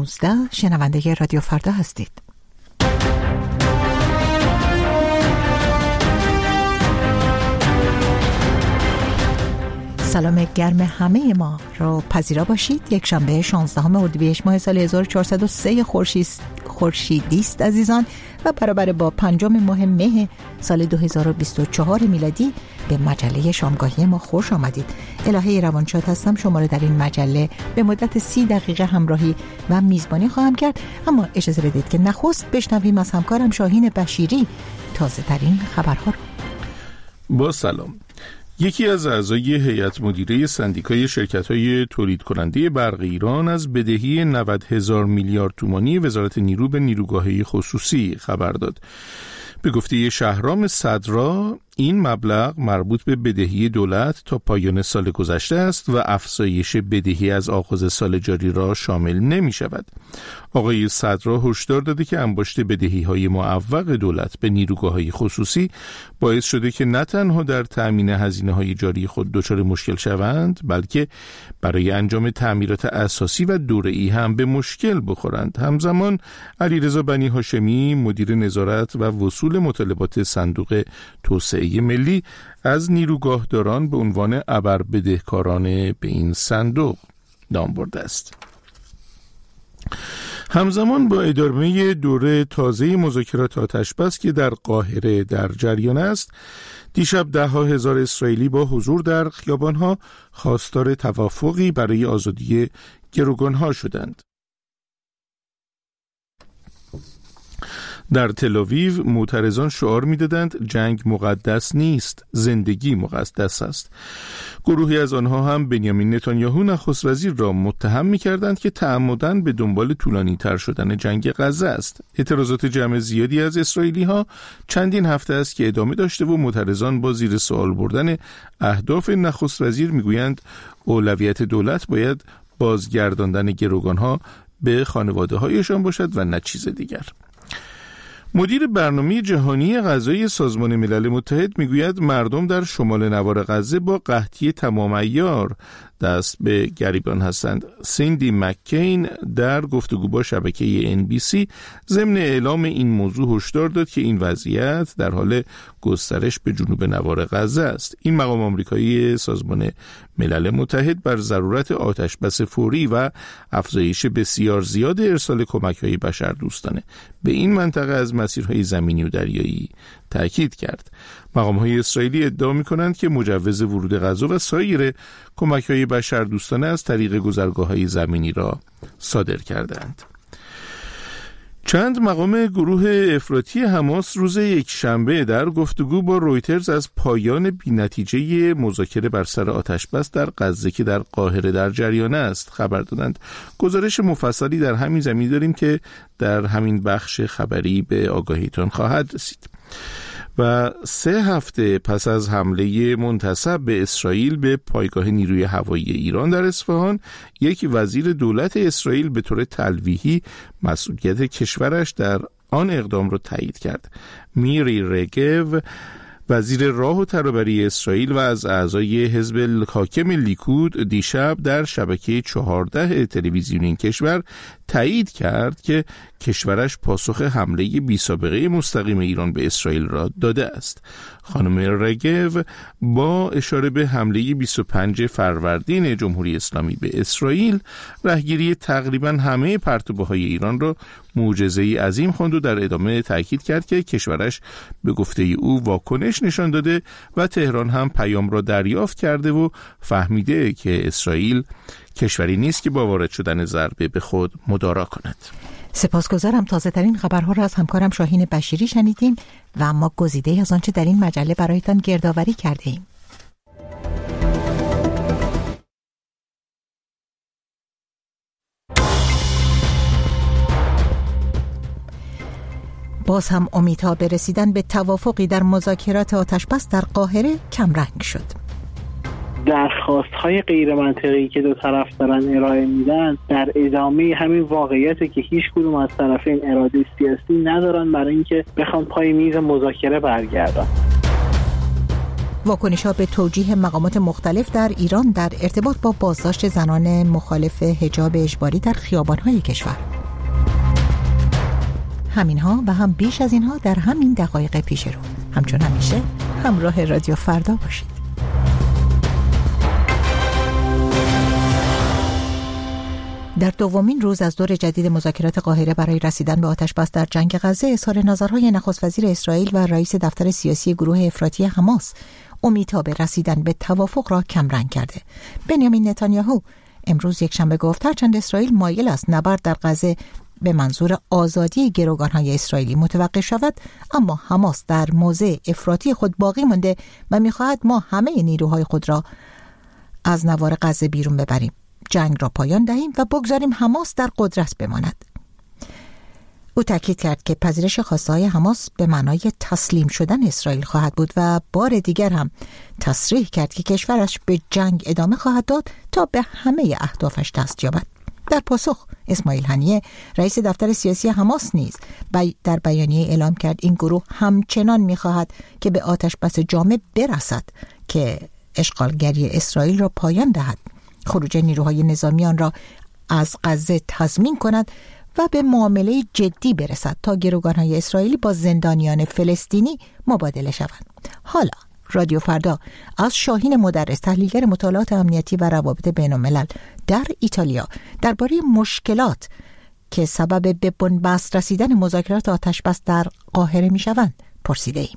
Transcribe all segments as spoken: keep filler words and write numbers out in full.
نوزده شنونده رادیو فردا هستید. سلام گرم همه ما رو پذیرا باشید. یک شنبه شانزدهم اردیبهشت ماه سال هزار و چهارصد و سه خورشیدی است عزیزان و برابر با پنجم ماه مه سال دو هزار و بیست و چهار میلادی. به مجله شامگاهی ما خوش آمدید. الهه روانشاد هستم. شما رو در این مجله به مدت سی دقیقه همراهی و میزبانی خواهم کرد، اما اجازه بدید که نخست بشنویم از همکارم شاهین بشیری تازه ترین خبرها رو. با سلام. یکی از اعضای هیئت مدیره سندیکای شرکت‌های تولید کننده برق ایران از بدهی نود هزار میلیارد تومانی وزارت نیرو به نیروگاه‌های خصوصی خبر داد. به گفته شهرام صدرا این مبلغ مربوط به بدهی دولت تا پایان سال گذشته است و افزایش بدهی از آغاز سال جاری را شامل نمی شود. آقای صدرا هشدار داده که انباشت بدهی‌های معوق دولت به نیروگاه‌های خصوصی باعث شده که نه تنها در تأمین هزینه‌های جاری خود دچار مشکل شوند، بلکه برای انجام تعمیرات اساسی و دوره‌ای هم به مشکل بخورند. همزمان علیرضا بنی هاشمی مدیر نظارت و وصول مطالبات صندوق توسعه ملی از نیروگاهداران به عنوان ابر بدهکاران به این صندوق نام برده است. همزمان با ادامه دوره تازه مذاکرات آتش‌بس که در قاهره در جریان است، دیشب ده ها هزار اسرائیلی با حضور در خیابان‌ها خواستار توافقی برای آزادی گروگان‌ها شدند. در تل‌آویو معترضان شعار می‌دادند جنگ مقدس نیست، زندگی مقدس است. گروهی از آنها هم بنیامین نتانیاهو نخست وزیر را متهم می‌کردند که تعمداً به دنبال طولانی‌تر شدن جنگ غزه است. اعتراضات جمع زیادی از اسرائیلی‌ها چندین هفته است که ادامه داشته و معترضان با زیر سوال بردن اهداف نخست وزیر می‌گویند اولویت دولت باید بازگرداندن گروگان‌ها به خانواده‌هایشان باشد و نه چیز دیگر. مدیر برنامه جهانی غذایی سازمان ملل متحد میگوید مردم در شمال نوار غزه با قحطی تمام عیار دست به گریبان هستند. سیندی مککین در گفتگو با شبکه ان بی سی ضمن اعلام این موضوع هشدار داد که این وضعیت در حال گسترش به جنوب نوار غزه است. این مقام آمریکایی سازمان ملل متحد بر ضرورت آتش‌بس فوری و افزایش بسیار زیاد ارسال کمک‌های بشردوستانه به این منطقه از مسیرهای زمینی و دریایی تأکید کرد. مقام‌های اسرائیلی ادعا می‌کنند که مجوز ورود غزه و سایر کمک‌های بشردوستانه از طریق گذرگاه‌های زمینی را صادر کردند. چند مقام گروه افراطی حماس روز یکشنبه در گفتگو با رویترز از پایان بی‌نتیجه مذاکره بر سر آتش‌بس در غزه که در قاهره در جریان است خبر دادند. گزارش مفصلی در همین زمینه داریم که در همین بخش خبری به آگاهیتان خواهد رسید. و سه هفته پس از حمله منتصب به اسرائیل به پایگاه نیروی هوایی ایران در اصفهان، یک وزیر دولت اسرائیل به طور تلویحی مسئولیت کشورش در آن اقدام را تایید کرد. میری رگو، وزیر راه و ترابری اسرائیل و از اعضای حزب الحاکم لیکود، دیشب در شبکه چهارده تلویزیونی این کشور تایید کرد که کشورش پاسخ حمله بی سابقه مستقیم ایران به اسرائیل را داده است. خانم رگو با اشاره به حمله بیست و پنجم فروردین جمهوری اسلامی به اسرائیل، رهگیری تقریباً همه پرتوبه‌های ایران را معجزه‌ای عظیم خواند و در ادامه تاکید کرد که کشورش به گفته او واکنش نشان داده و تهران هم پیام را دریافت کرده و فهمیده که اسرائیل کشوری نیست که با وارد شدن ضربه به خود مدارا کند. سپاسگزارم. تازه ترین خبرها را از همکارم شاهین بشیری شنیدیم و ما گزیده از آنچه در این مجله برایتان گردآوری کرده ایم. باز هم امیدها به رسیدن به توافقی در مذاکرات آتش‌بس در قاهره کمرنگ شد. درخواست‌های غیر منطقی که دو طرف دارن ارائه میدن در ادامه همین واقعیته که هیچ کدوم از طرفین اراده سیاسی ندارن برای اینکه بخوام پای میز مذاکره برگردن. واکنش‌ها به توجیه مقامات مختلف در ایران در ارتباط با بازداشت زنان مخالف حجاب اجباری در خیابان‌های کشور. همینها و هم بیش از اینها در همین دقایق پیش رو. همچون همیشه همراه رادیو فردا باشید. در دومین روز از دور جدید مذاکرات قاهره برای رسیدن به آتش‌بس در جنگ غزه، اظهار نظرهای نخست وزیر اسرائیل و رئیس دفتر سیاسی گروه افراطی حماس امیدها به رسیدن به توافق را کمرنگ کرده. بنیامین نتانیاهو امروز یکشنبه گفت هرچند اسرائیل مایل است نبرد در غزه به منظور آزادی گروگان‌های اسرائیلی متوقف شود، اما حماس در موضع افراطی خود باقی مانده و می‌خواهد ما همه نیروهای خود را از نوار غزه بیرون ببریم، جنگ را پایان دهیم و بگذاریم حماس در قدرت بماند. او تاکید کرد که پذیرش خواسته‌های حماس به معنای تسلیم شدن اسرائیل خواهد بود و بار دیگر هم تصریح کرد که کشورش به جنگ ادامه خواهد داد تا به همه اهدافش دست یابد. در پاسخ اسماعیل هنیه رئیس دفتر سیاسی حماس نیز در بیانیه اعلام کرد این گروه همچنان می‌خواهد که به آتش‌بس جامع برسد که اشغالگری اسرائیل را پایان دهد، خروج نیروهای نظامی آن را از غزه تضمین کند و به معامله جدی برسد تا گروگان‌های اسرائیلی با زندانیان فلسطینی مبادله شوند. حالا رادیو فردا از شاهین مدرس، تحلیلگر مطالعات امنیتی و روابط بین‌الملل در ایتالیا، درباره مشکلات که سبب به بنبست رسیدن مذاکرات آتش‌بس در قاهره می‌شوند پرسیده ایم.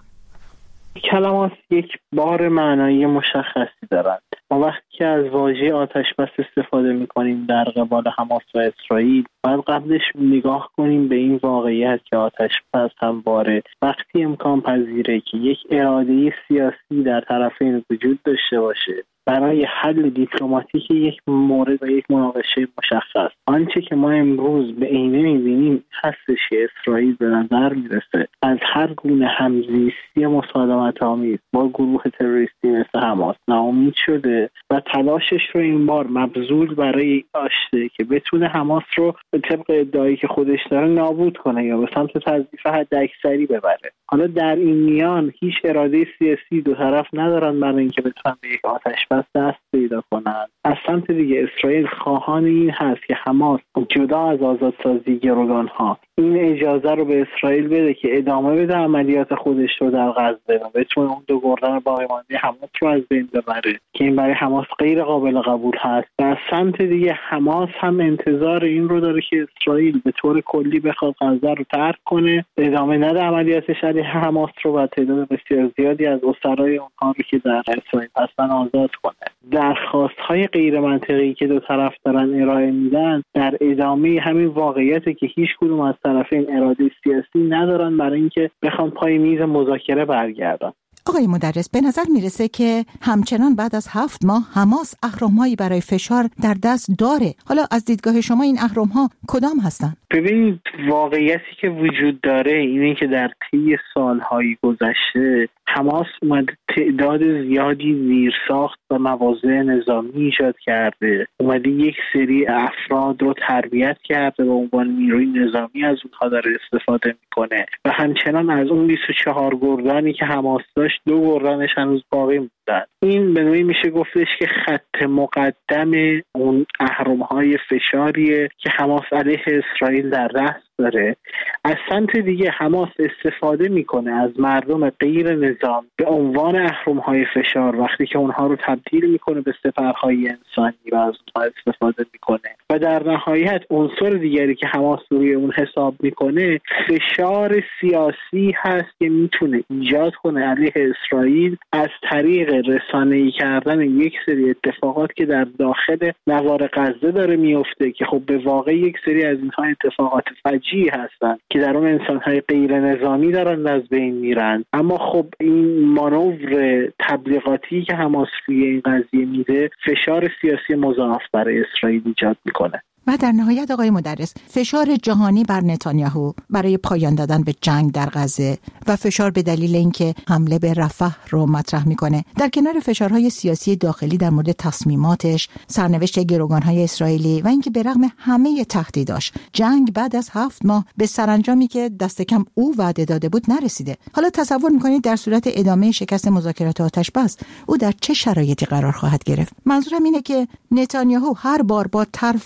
کلمات یک بار معنایی مشخصی دارند. ما وقتی که از واژه آتش‌بس استفاده می‌کنیم در قبال حماس و اسرائیل، باید قبلش نگاه کنیم به این واقعیت که آتش‌بس همواره وقتی امکان پذیره که یک اراده سیاسی در طرفین وجود داشته باشه برای حل دیپلماتیک یک مورد و یک مناقشه مشخص. آنچه که ما امروز به عینه می‌بینیم هستش که اسرائیل به نظر میرسه از هر گونه همزیستی مسالمت‌آمیز با گروه تروریستی مثل حماس ناامید شده و تلاشش رو این بار مبذول برای داشته که بتونه حماس رو به طبق ادعایی که خودش داره نابود کنه یا به سمت تضعیف حداکثری ببره. حالا در این میان هیچ اراده سیاسی دو طرف ندارن برای اینکه بتونن به یک آتش‌بس دست پیدا کنند. از سمت دیگه اسرائیل خواهان این هست که حماس جدا از آزادسازی گروگان‌ها این اجازه رو به اسرائیل بده که ادامه بده عملیات خودش رو در غزه و بتونه اون دو گردن باقی مانده حماس رو از بین ببره که این برای حماس غیر قابل قبول هست. و از سمت دیگه حماس هم انتظار این رو داره که اسرائیل به طور کلی بخواد غزه رو ترک کنه، ادامه نده عملیاتش علیه حماس رو و تعداد بسیار زیادی از اسرای اونها رو که در اسرائیل هستن آزاد کنه. درخواست‌های غیر منطقی که دو طرف دارن ارائه میدن در ادامه همین واقعیته که هیچ کدوم از طرفین اراده سیاسی ندارن برای اینکه بخوان پای میز مذاکره برگردن. آقای مدرس، به نظر میرسه که همچنان بعد از هفت ماه حماس اهرم‌هایی برای فشار در دست داره. حالا از دیدگاه شما این اهرم‌ها کدام هستن؟ ببینید، واقعیتی که وجود داره اینه که در طی سالهای گذشته حماس اومده تعداد زیادی زیرساخت و مواضع نظامی ایجاد کرده، اومده یک سری افراد رو تربیت کرده و عنوان نیروی نظامی از اونها داره استفاده میکنه و همچنان از اون بیست و چهار گردانی که حماس داشت دو گردنش هنوز باقی موندن. این به نوعی میشه گفتش که خط مقدم اون اهرم‌های فشاریه که حماس علیه اسرائیل در دست داره. از سمت دیگه حماس استفاده میکنه از مردم غیر نظام به عنوان اهرم‌های فشار وقتی که اونها رو تبدیل میکنه به سپرهای انسانی و از اونها استفاده میکنه و در نهایت عنصر دیگری که حماس روی اون حساب میکنه فشار سیاسی هست که میتونه ایجاد کنه علیه اسرائیل از طریق رسانه‌ای کردن یک سری اتفاقات که در داخل نوار غزه داره میفته که خب به واقع یک سری از اینها اتفاقات فجیعی هستن که در اون انسان‌های غیر نظامی دارن از بین میرن. اما خب این مانور تبلیغاتی که حماس روی این قضیه میده فشار سیاسی مضاعف برای اسرائیل ایجاد میکنه. و در نهایت آقای مدرس، فشار جهانی بر نتانیاهو برای پایان دادن به جنگ در غزه و فشار به دلیل اینکه حمله به رفح رو مطرح میکنه در کنار فشارهای سیاسی داخلی در مورد تصمیماتش، سرنوشت گروگانهای اسرائیلی و اینکه به رغم همه تهدیداش جنگ بعد از هفت ماه به سرانجامی که دست کم او وعده داده بود نرسیده. حالا تصور میکنید در صورت ادامه شکست مذاکرات آتش‌بس او در چه شرایطی قرار خواهد گرفت؟ منظورم اینه که نتانیاهو هر بار با ترفندی از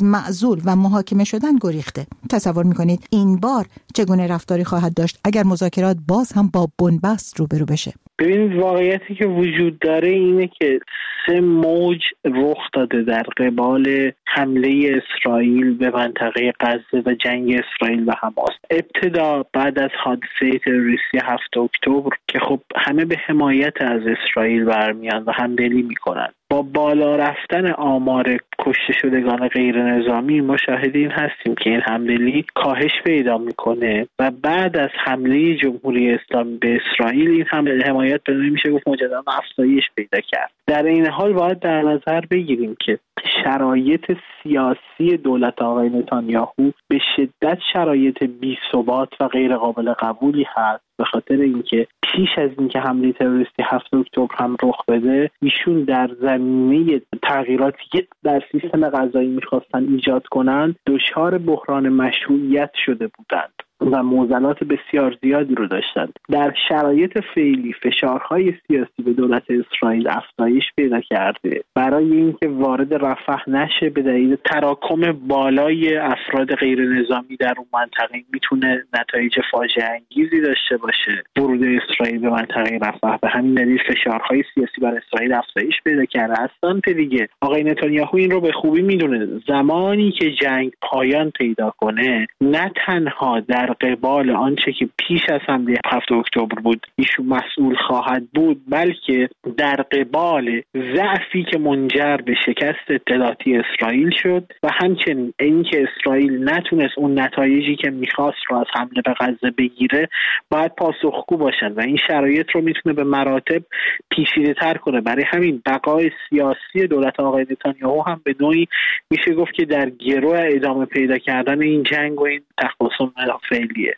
از معزول و محاکمه شدن گریخته. تصور میکنید این بار چگونه رفتاری خواهد داشت اگر مذاکرات باز هم با بنبست روبرو بشه؟ ببینید واقعیتی که وجود داره اینه که سه موج رخ داده در قبال حمله اسرائیل به منطقه غزه و جنگ اسرائیل و حماس. ابتدا بعد از حادثه تروریستی هفتم اکتبر که خب همه به حمایت از اسرائیل برمیان و همدلی میکنن، با بالا رفتن آمار کشته شدگان غیر نظامی ما شاهد این هستیم که این همدلی کاهش پیدا میکنه و بعد از حمله جمهوری اسلامی به اسرائیل این هم حمایت به نوعی میشه گفت مجددا افزایش پیدا کرد. در این حال باید در نظر بگیریم که شرایط سیاسی دولت آقای نتانیاهو به شدت شرایط بی‌ثبات و غیر قابل قبولی هست، به خاطر اینکه پیش از اینکه حمله تروریستی هفتم اکتبر هم رخ بده ایشون در زمینه تغییراتی که در سیستم قضایی میخواستن ایجاد کنند دچار بحران مشروعیت شده بودند و معضلات بسیار زیادی رو داشتند. در شرایط فعلی فشارهای سیاسی به دولت اسرائیل افزایش پیدا کرده برای اینکه وارد رفح نشه به دلیل تراکم بالای افراد غیر نظامی در اون منطقه میتونه نتایج فاجعه انگیزی داشته باشه. ورود اسرائیل به منطقه رفح به همین دلیل فشارهای سیاسی بر اسرائیل افزایش پیدا کرده. اصلا دیگه آقای نتانیاهو این رو به خوبی میدونه زمانی که جنگ پایان پیدا کنه نه تنها در قبال آنچه که پیش از حمله هفتم اکتبر بود ایشون مسئول خواهد بود، بلکه در قبال ضعفی که منجر به شکست اطلاعاتی اسرائیل شد و همچنین اینکه اسرائیل نتونست اون نتایجی که میخواست رو از حمله به غزه بگیره باید پاسخگو باشن و این شرایط رو میتونه به مراتب پیچیده تر کنه. برای همین بقای سیاسی دولت آقای نتانیاهو هم به نوعی میشه گفت که در گرو ادامه پیدا کردن این جنگ و این تقاسم فعلیه.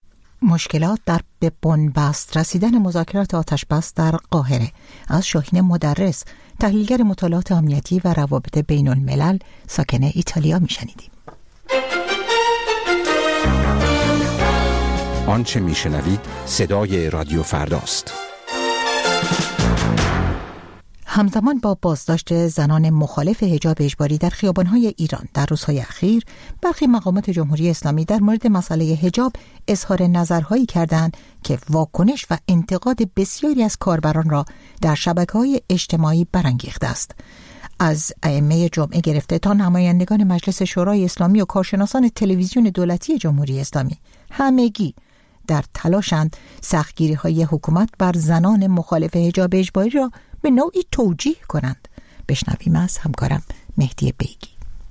مشکلات در به بنبست رسیدن مذاکرات آتش‌بس در قاهره. از شاهین مدرس، تحلیلگر مطالعات امنیتی و روابط بین الملل ساکن ایتالیا میشنیدیم. آنچه میشنوید صدای رادیو فرداست. همزمان با بازداشت زنان مخالف حجاب اجباری در خیابان‌های ایران در روزهای اخیر، برخی مقامات جمهوری اسلامی در مورد مسئله حجاب اظهار نظرهایی کردند که واکنش و انتقاد بسیاری از کاربران را در شبکه‌های اجتماعی برانگیخته است. از ائمه جمعه گرفته تا نمایندگان مجلس شورای اسلامی و کارشناسان تلویزیون دولتی جمهوری اسلامی، همگی در تلاشند سختگیری‌های حکومت بر زنان مخالف حجاب اجباری را به نوعی توجیه کنند. بشنویم از همکارم مهدی بیگی.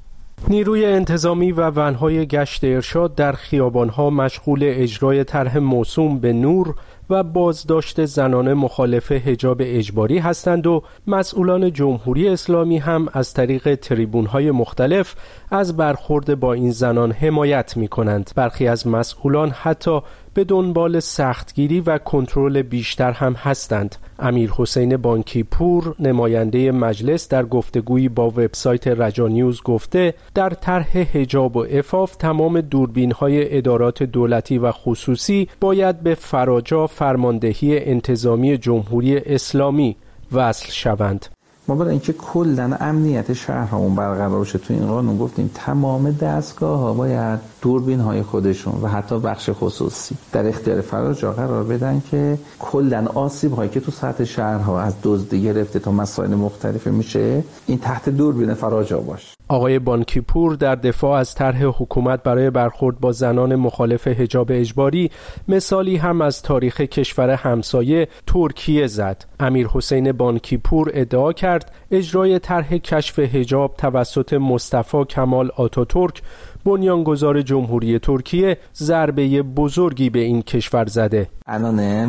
نیروی انتظامی و ونهای گشت ارشاد در خیابانها مشغول اجرای طرح موسوم به نور و بازداشت زنان مخالف حجاب اجباری هستند و مسئولان جمهوری اسلامی هم از طریق تریبون‌های مختلف از برخورد با این زنان حمایت می‌کنند. برخی از مسئولان حتی به دنبال سختگیری و کنترل بیشتر هم هستند. امیر حسین بانکی پور، نماینده مجلس، در گفتگویی با وبسایت رجا نیوز گفته در طرح حجاب و عفاف تمام دوربین‌های ادارات دولتی و خصوصی باید به فراجا فرماندهی انتظامی جمهوری اسلامی وصل شوند. ما برای اینکه کلاً امنیت شهرهامون برقرار بشه تو این قانون گفتیم تمام دستگاه‌ها باید دوربین‌های خودشون و حتی بخش خصوصی در اختیار فراجا قرار بدن که کلاً آسیب‌هایی که تو سطح شهرها از دزدی گرفته تا مسائل مختلف میشه این تحت دوربین فراجا باشه. آقای بانکی پور در دفاع از طرح حکومت برای برخورد با زنان مخالف حجاب اجباری مثالی هم از تاریخ کشور همسایه ترکیه زد. امیر حسین بانکی پور ادعا کرد اجرای طرح کشف حجاب توسط مصطفی کمال آتاتورک بنیانگذار جمهوری ترکیه ضربه بزرگی به این کشور زده. الان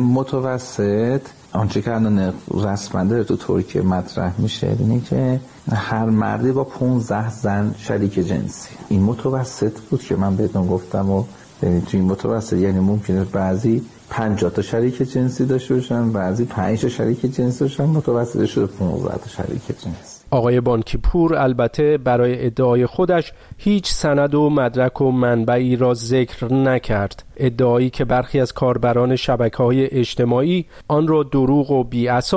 متوسط آنچه که الان رسما داره تو ترکیه مطرح میشه اینه که هر مردی با پانزده زن شریک جنسی. این متوسط بود که من بهتون گفتم و یعنی تو این متوسط یعنی ممکنه بعضی پنجاه تا شریک جنسی داشته باشن، بعضی پنج تا شریک جنسی داشتن، متوسط شده پانزده تا شریک جنسی. آقای بانکی پور البته برای ادعای خودش هیچ سند و مدرک و منبعی را ذکر نکرد. ادعایی که برخی از کاربران شبکه‌های اجتماعی آن را دروغ و بی اساس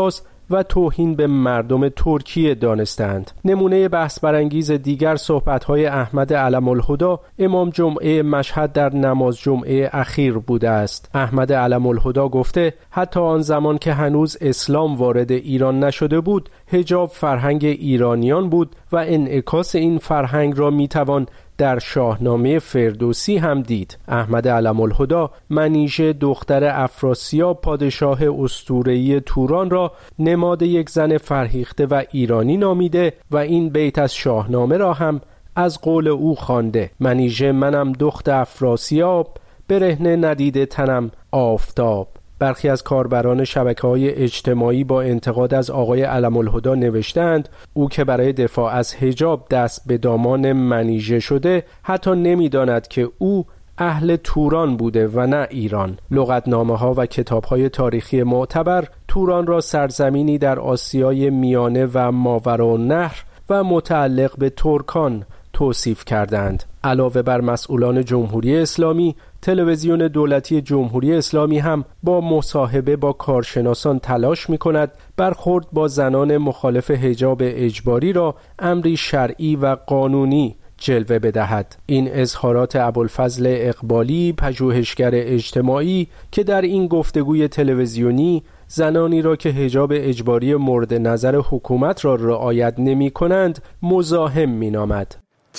و توهین به مردم ترکیه دانستند. نمونه بحث برانگیز دیگر صحبت‌های احمد علم الهدی امام جمعه مشهد در نماز جمعه اخیر بوده است. احمد علم الهدی گفته حتی آن زمان که هنوز اسلام وارد ایران نشده بود، حجاب فرهنگ ایرانیان بود و انعکاس این فرهنگ را میتوان در شاهنامه فردوسی هم دید. احمد علم الهدی منیژه دختر افراسیاب پادشاه اسطوره‌ای توران را نماد یک زن فرهیخته و ایرانی نامیده و این بیت از شاهنامه را هم از قول او خوانده: منیژه منم دخت افراسیاب، برهنه ندیده تنم آفتاب. برخی از کاربران شبکه‌های اجتماعی با انتقاد از آقای علم الهدی نوشتند او که برای دفاع از حجاب دست به دامان منیژه شده حتی نمی‌داند که او اهل توران بوده و نه ایران. لغتنامه‌ها و کتاب‌های تاریخی معتبر توران را سرزمینی در آسیای میانه و ماوراءالنهر و متعلق به ترکان توصیف کردند. علاوه بر مسئولان جمهوری اسلامی، تلویزیون دولتی جمهوری اسلامی هم با مصاحبه با کارشناسان تلاش می‌کند برخورد با زنان مخالف حجاب اجباری را امری شرعی و قانونی جلوه بدهد. این اظهارات ابوالفضل اقبالی، پژوهشگر اجتماعی، که در این گفتگوی تلویزیونی زنانی را که حجاب اجباری مورد نظر حکومت را رعایت نمی‌کنند مزاحم می‌نامد.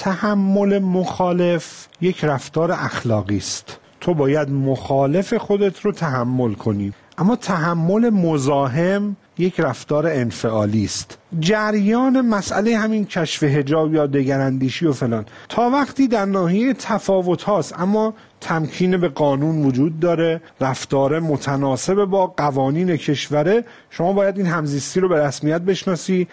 تحمل مخالف یک رفتار اخلاقی است. تو باید مخالف خودت رو تحمل کنی، اما تحمل مزاحم یک رفتار انفعالی است. جریان مسئله همین کشف حجاب یا دگراندیشی و فلان تا وقتی در ناحیه تفاوت هاست اما تمکین به قانون وجود داره، رفتار متناسب با قوانین کشوره، شما باید این همزیستی رو به رسمیت بشناسی،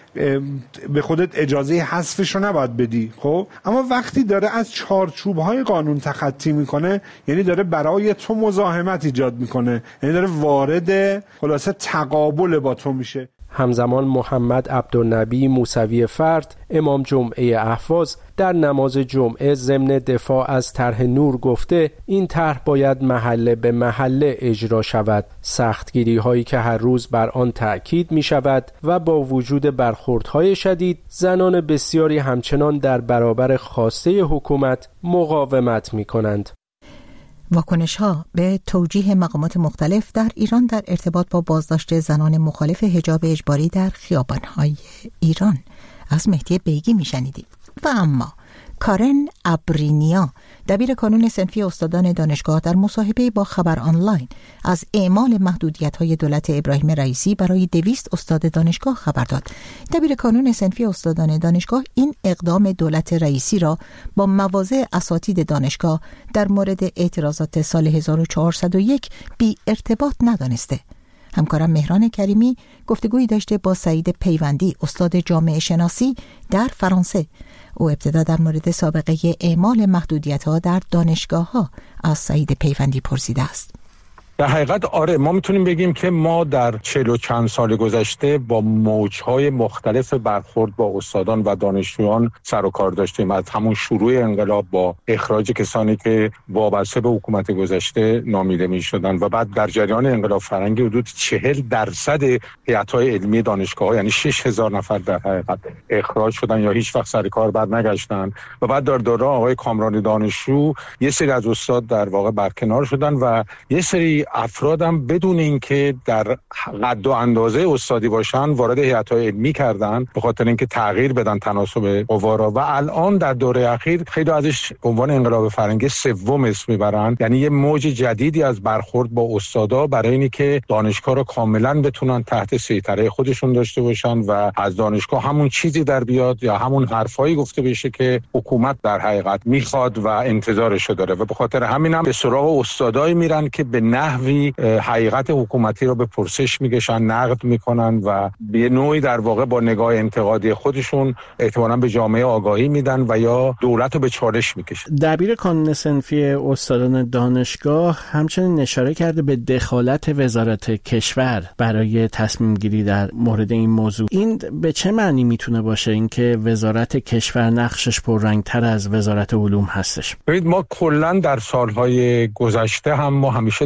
به خودت اجازه حذفش رو نباید بدی. خب اما وقتی داره از چارچوب‌های قانون تخطی میکنه، یعنی داره برای تو مزاحمت ایجاد میکنه، یعنی داره وارد خلاصه تقابل با تو میشه. همزمان محمد عبدالنبی موسوی فرد، امام جمعه اهواز، در نماز جمعه ضمن دفاع از طرح نور گفته این طرح باید محله به محله اجرا شود. سختگیری هایی که هر روز بر آن تأکید می شود و با وجود برخوردهای شدید، زنان بسیاری همچنان در برابر خواسته حکومت مقاومت می کنند. واکنش ها به توجیه مقامات مختلف در ایران در ارتباط با بازداشت زنان مخالف حجاب اجباری در خیابان های ایران از مهدی بیگی می شنیدید. و اما کارن ابرینیا، دبیر کانون صنفی استادان دانشگاه، در مصاحبه با خبر آنلاین از اعمال محدودیت‌های دولت ابراهیم رئیسی برای دویست استاد دانشگاه خبر داد. دبیر کانون صنفی استادان دانشگاه این اقدام دولت رئیسی را با مواضع اساتید دانشگاه در مورد اعتراضات سال هزار و چهارصد و یک بی ارتباط ندانسته. همکارم مهران کریمی گفتگویی داشته با سعید پیوندی، استاد جامعه شناسی در فرانسه. او ابتدا در مورد سابقه اعمال محدودیت‌ها در دانشگاه‌ها از سعید پیوندی پرسیده است. در حقیقت آره، ما میتونیم بگیم که ما در چهل و چند سال گذشته با موجهای مختلف برخورد با استادان و دانشجویان سر و کار داشتیم. از همون شروع انقلاب با اخراج کسانی که وابسته به حکومت گذشته نامیده میشدن و بعد در جریان انقلاب فرهنگی حدود چهل درصد هیئت‌های علمی دانشگاه‌ها، یعنی شش هزار نفر در حقیقت اخراج شدن یا هیچ وقت سر کار برنگشتن و بعد در دوره آقای کامران دانشجو یه سری از استاد در واقع برکنار شدن و یه سری افرادم بدون اینکه در قد و اندازه استادی باشن وارد هیئت‌های علمی کردن به خاطر اینکه تغییر بدن تناسب قوا را و الان در دوره اخیر خیلی ازش به عنوان انقلاب فرهنگی سوم اسم میبرن، یعنی یه موج جدیدی از برخورد با استادا برای اینکه دانشگاه رو کاملا بتونن تحت سیطره خودشون داشته باشن و از دانشگاه همون چیزی در بیاد یا همون حرفایی گفته بشه که حکومت در حقیقت میخواد و انتظارش داره و به خاطر همین هم به سراغ استادایی میرن که به نحو حقیقت حکومتی رو به پرسش میگشن، نقد میکنن و به نوعی در واقع با نگاه انتقادی خودشون احتمالاً به جامعه آگاهی میدن و یا دولت رو به چالش میکشن. دبیر کانون صنفی استادان دانشگاه همچنین اشاره کرده به دخالت وزارت کشور برای تصمیم گیری در مورد این موضوع. این به چه معنی میتونه باشه اینکه وزارت کشور نقشش پررنگتر از وزارت علوم هستش؟ ببینید، ما کلا در سالهای گذشته هم ما همیشه دخالت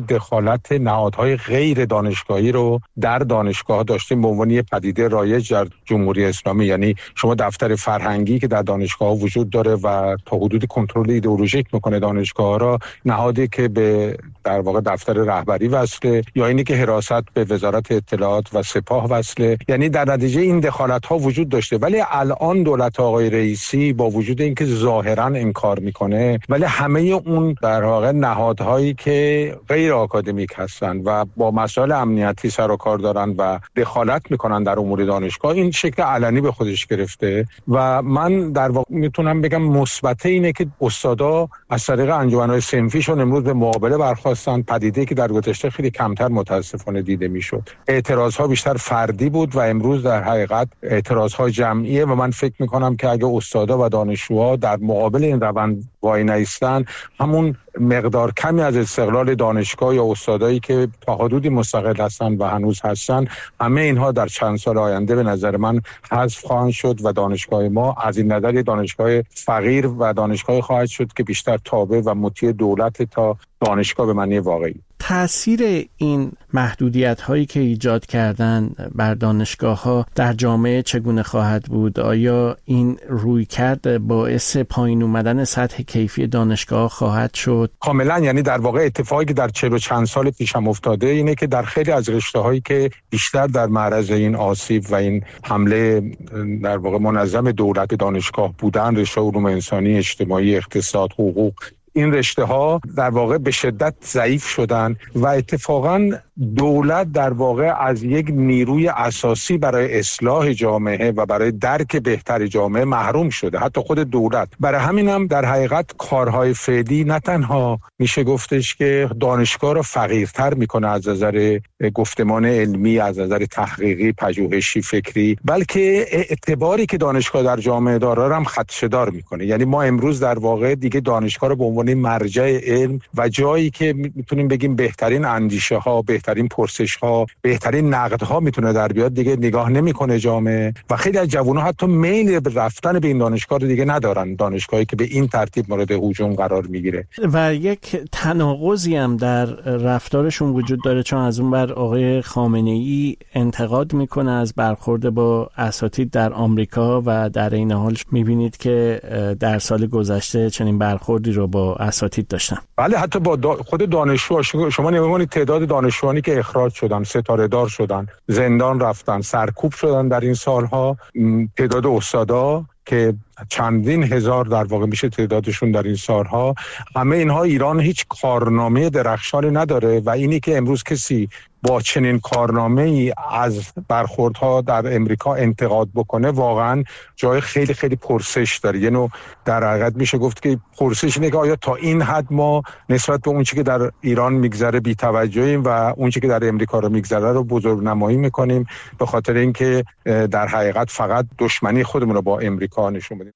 دخالت نهادهای غیر دانشگاهی رو در دانشگاه داشتیم به عنوان پدیده رایج در جمهوری اسلامی. یعنی شما دفتر فرهنگی که در دانشگاه وجود داره و تا حدود کنترل ایدئولوژیک میکنه دانشگاه را، نهادی که به در واقع دفتر رهبری وصله، یا اینی که حراست به وزارت اطلاعات و سپاه وصله. یعنی در نتیجه این دخالت ها وجود داشته. ولی الان دولت آقای رئیسی با وجود اینکه ظاهرا انکار میکنه، ولی همه اون در واقع نهادهایی که غیر آکادمیک هستن و با مسائل امنیتی سر و کار دارن و دخالت میکنن در امور دانشگاه، این شکل علنی به خودش گرفته. و من در واقع میتونم بگم مثبت اینه که استادا از طریق انجمن‌های صنفیشون امروز به مقابله برخاستن، پدیده‌ای که در گذشته خیلی کمتر متاسفانه دیده میشد. اعتراض‌ها بیشتر فردی بود و امروز در حقیقت اعتراض‌ها جمعیه و من فکر میکنم که اگه استادا و دانشجوها در مقابل این روند وای نایستن، همون مقدار کمی از استقلال دانشگاه یا استادایی که تا حدودی مستقل هستن و هنوز هستن، همه اینها در چند سال آینده به نظر من حذف خواهند شد و دانشگاه ما از این نظر دانشگاه فقیر و دانشگاه خواهد شد که بیشتر تابع و مطیع دولت تا دانشگاه به معنی واقعی. تأثیر این محدودیت هایی که ایجاد کردن بر دانشگاه ها در جامعه چگونه خواهد بود؟ آیا این رویکرد باعث پایین اومدن سطح کیفی دانشگاه خواهد شد؟ کاملا. یعنی در واقع اتفاقی که در چهل و چند سال پیشم افتاده اینه که در خیلی از رشته هایی که بیشتر در معرض این آسیب و این حمله در واقع منظم دولت دانشگاه بودن، رشته علوم انسانی، اجتماعی، اقتصاد، حقوق، این رشته ها در واقع به شدت ضعیف شدن و اتفاقاً دولت در واقع از یک نیروی اساسی برای اصلاح جامعه و برای درک بهتر جامعه محروم شده، حتی خود دولت. برای همین هم در حقیقت کارهای فعلی نه تنها میشه گفتش که دانشگاه رو فقیرتر میکنه از نظر گفتمان علمی، از نظر تحقیقی، پژوهشی، فکری، بلکه اعتباری که دانشگاه در جامعه داره هم خدشه‌دار میکنه. یعنی ما امروز در واقع دیگه دانشگاه رو به عنوان مرجع علم و جایی که میتونیم بگیم بهترین اندیشه ها، بهترین پرسش ها، بهترین نقد ها میتونه در بیاد، دیگه نگاه نمیکنه جامعه و خیلی از جوونا حتی میل به رفتن به این دانشگاه رو دیگه ندارن، دانشگاهی که به این ترتیب مورد هجوم قرار میگیره. و یک تناقضی هم در رفتارشون وجود داره، چون از اون بر آقای خامنه‌ای انتقاد میکنه از برخورد با اساتید در آمریکا و در این حال میبینید که در سال گذشته چنین برخوردی رو با اساتید داشتن. بله، حتی با دا خود دانشجو شما نمی‌بینید تعداد دانشجوانی که اخراج شدن، ستاره دار شدن، زندان رفتن، سرکوب شدن در این سالها، تعداد استادا که چندین هزار در واقع میشه تعدادشون در این سالها، همه اینها ایران هیچ کارنامه درخشانی نداره و اینی که امروز کسی با چنین کارنامه‌ای از برخوردها در امریکا انتقاد بکنه واقعا جای خیلی خیلی پرسش داره. یه نوع در حقیقت میشه گفت که پرسش اینه که آیا تا این حد ما نسبت به اون چیزی که در ایران میگذره بی‌توجهیم و اون چیزی که در امریکا رو میگذره رو بزرگنمایی میکنیم به خاطر اینکه در حقیقت فقط دشمنی خودمون رو با امریکا نشون بدیم.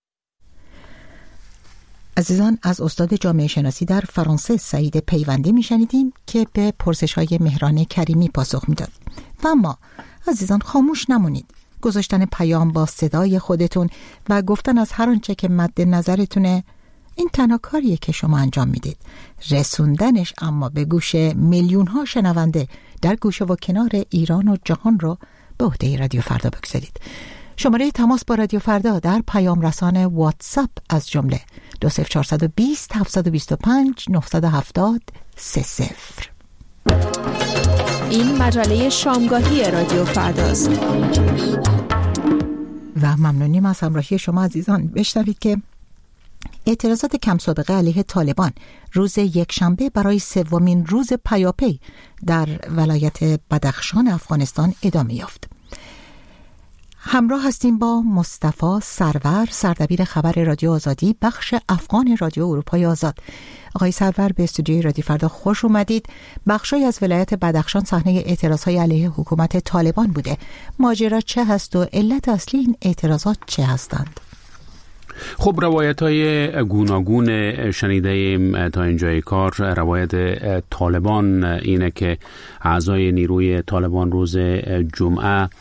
عزیزان، از استاد جامعه شناسی در فرانسه سعید پیوندی میشنیدیم که به پرسش‌های مهران کریمی پاسخ میداد. و اما عزیزان خاموش نمونید. گذاشتن پیام با صدای خودتون و گفتن از هر آنچه که مد نظرتونه، این تنها کاریه که شما انجام میدید. رسوندنش اما به گوش میلیون ها شنونده در گوشه و کنار ایران و جهان رو به عهده رادیو فردا بگذارید. شماره تماس با رادیو فردا در پیام رسان واتساپ از جمله دو صفر چهار دو صفر هفت دو پنج نه هفت صفر سه صفر. این مجله شامگاهی رادیو فرداست و ممنونیم از همراهی شما عزیزان. بشنوید که اعتراضات کم سابقه علیه طالبان روز یکشنبه برای سومین روز پیاپی در ولایت بدخشان افغانستان ادامه یافت. همراه هستیم با مصطفی سرور، سردبیر خبر رادیو آزادی بخش افغان رادیو اروپای آزاد. آقای سرور، به استودیوی رادیو فردا خوش اومدید. بخشی از ولایت بدخشان صحنه اعتراضهای علیه حکومت طالبان بوده. ماجرا چه هست و علت اصلی این اعتراضات چه هستند؟ خب روایت های گوناگون شنیده ایم تا اینجای کار. روایت طالبان اینه که اعضای نیروی طالبان روز جمعه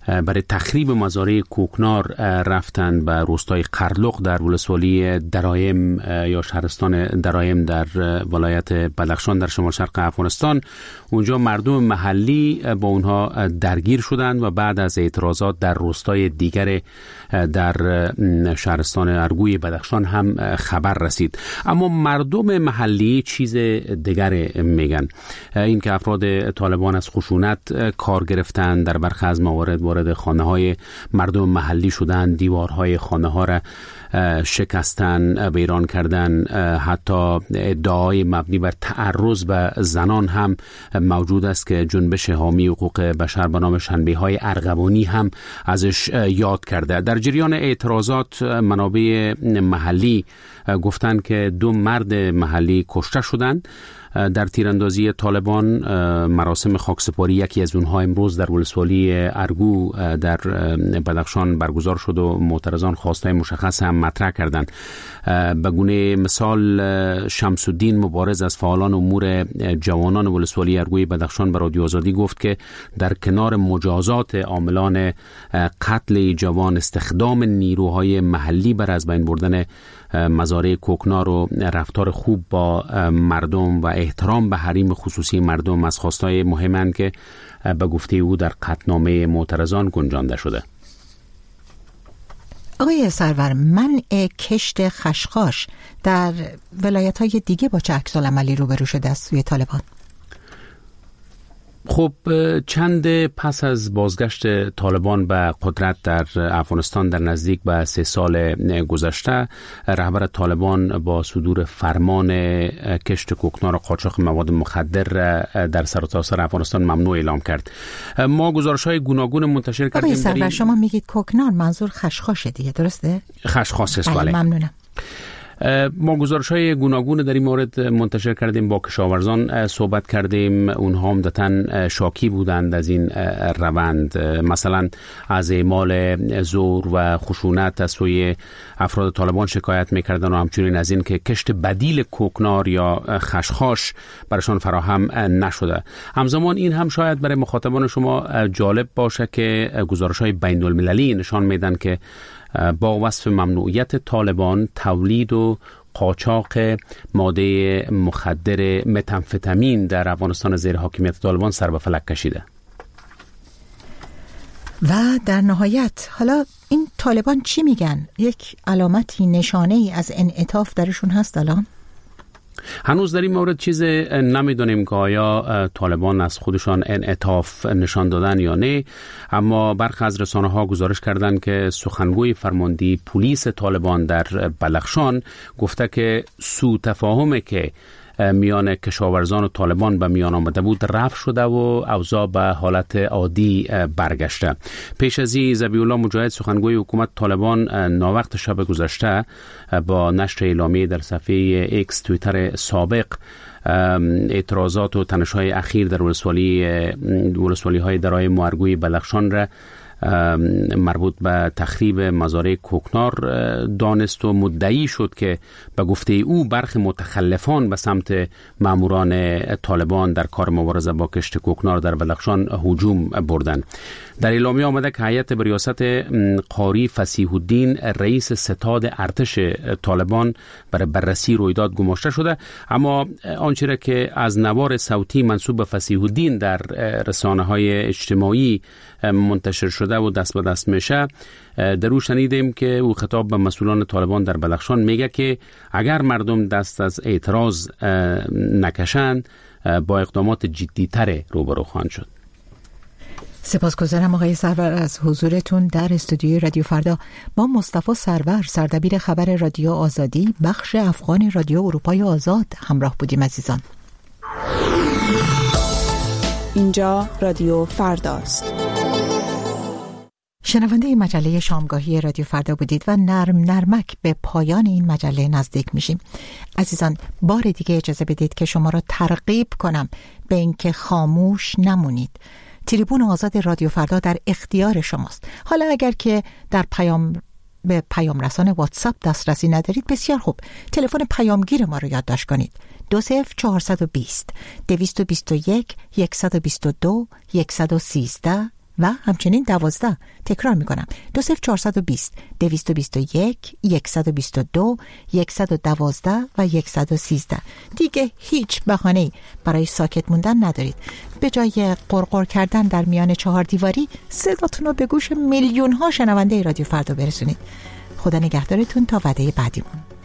برای تخریب مزارع کوکنار رفتن به روستای قرلق در ولسوالی درایم یا شهرستان درایم در ولایت بدخشان در شمال شرق افغانستان. اونجا مردم محلی با اونها درگیر شدند و بعد از اعتراضات در روستای دیگر در شهرستان ارگوی بدخشان هم خبر رسید. اما مردم محلی چیز دیگر میگن، این که افراد طالبان از خشونت کار گرفتن، در برخی از موارد وارد خانه های مردم محلی شدن، دیوارهای خانه ها را شکستن، ویران کردن، حتی ادعای مبنی بر تعرض به زنان هم موجود است که جنبش حامی حقوق بشر به نام شنبه های ارغوانی هم ازش یاد کرده. در جریان اعتراضات منابع محلی گفتند که دو مرد محلی کشته شدند در تیراندازی طالبان. مراسم خاکسپاری یکی از اونها امروز در ولسوالی ارگو در بدخشان برگزار شد و معترضان خواستای مشخص هم مطرح کردند. به گونه مثال شمس الدین مبارز از فعالان امور جوانان ولسوالی ارگوی بدخشان به رادیو آزادی گفت که در کنار مجازات عاملان قتل جوان، استخدام نیروهای محلی بر از بین بردن مزارع کوکنار و رفتار خوب با مردم و احترام به حریم خصوصی مردم از خواستای مهمند که به گفته او در قطعنامه معترضان گنجانده شده. آقای سرور، منع کشت خشخاش در ولایت‌های دیگه با چه عکس‌العملی روبرو شده است سوی طالبان؟ خب چند پس از بازگشت طالبان به قدرت در افغانستان در نزدیک به سه سال گذشته، رهبر طالبان با صدور فرمان کشت کوکنار و قاچاق مواد مخدر در سرتاسر افغانستان ممنوع اعلام کرد. ما گزارش‌های گوناگون منتشر کردیم. آقای سرور، شما میگید کوکنار، منظور خشخاشه دیگه، درسته؟ خشخاش است. بله، ممنونم. ما گزارش‌های گوناگون در این مورد منتشر کردیم، با کشاورزان صحبت کردیم، اونها عمدتاً شاکی بودند از این روند، مثلا از اعمال زور و خشونت از سوی افراد طالبان شکایت می‌کردند و همچنین از این که کشت بدیل کوکنار یا خشخاش برشان فراهم نشده. همزمان این هم شاید برای مخاطبان شما جالب باشه که گزارش‌های بین‌المللی نشان میدن که با وصف ممنوعیت طالبان تولید و قاچاق ماده مخدر متامفتامین در افغانستان زیر حاکمیت طالبان سر به فلک کشیده. و در نهایت حالا این طالبان چی میگن؟ یک علامتی، نشانه ای از انعطاف درشون هست الان؟ هنوز در این مورد چیز نمیدونیم که آیا طالبان از خودشان انعطاف نشان دادن یا نه، اما برخی از رسانه ها گزارش کردند که سخنگوی فرماندهی پلیس طالبان در بدخشان گفته که سوء تفاهمی که میان کشاورزان و طالبان به میان آمده بود رفع شده و اوضاع به حالت عادی برگشته. پیش از این ذبیح الله مجاهد سخنگوی حکومت طالبان ناوقت شب گذشته با نشر اعلامیه در صفحه ایکس توییتر سابق اعتراضات و تنش‌های اخیر در ولسوالی ولسوالی های درایم و ارگوی بدخشان را مربوط به تخریب مزارع کوکنار دانست و مدعی شد که به گفته او برخی متخلفان به سمت ماموران طالبان در کار مبارزه با کشت کوکنار در بدخشان هجوم بردند. در اعلامیه آمده که هیئت به ریاست قاری فصیح الدین رئیس ستاد ارتش طالبان برای بررسی رویداد گماشته شده، اما آنچه را که از نوار صوتی منسوب به فصیح الدین در رسانه‌های اجتماعی منتشر شده و دست به دست میشه، در او شنیدیم که او خطاب به مسئولان طالبان در بدخشان میگه که اگر مردم دست از اعتراض نکشند با اقدامات جدی‌تر روبرو خواهند شد. سپاسگزارم آقای سرور از حضورتون در استودیوی رادیو فردا. با مصطفی سرور، سردبیر خبر رادیو آزادی بخش افغان رادیو اروپای آزاد همراه بودیم. عزیزان، اینجا رادیو فرداست. شنونده مجله شامگاهی رادیو فردا بودید و نرم نرمک به پایان این مجله نزدیک میشیم. عزیزان، بار دیگه اجازه بدید که شما را ترغیب کنم به اینکه خاموش نمونید. تریبون آزاد رادیو فردا در اختیار شماست. حالا اگر که در پیام به پیام رسان واتساپ دسترسی ندارید، بسیار خوب، تلفن پیامگیر ما رو یادداشت کنید: دو صفر چهارصد و بیست دویست و بیست و یک صد و بیست و دو صد و سیزده و همچنین دوازده. تکرار میکنم دو صفر چهارصد و بیست دویست و بیست و یک صد و بیست و دو صد و دوازده و صد و سیزده. دیگه هیچ بهانه‌ای برای ساکت موندن ندارید. به جای قرقر کردن در میان چهار دیواری صداتون رو به گوش میلیون ها شنونده رادیو فردا برسونید. خدا نگهدارتون تا وعده بعدیمون.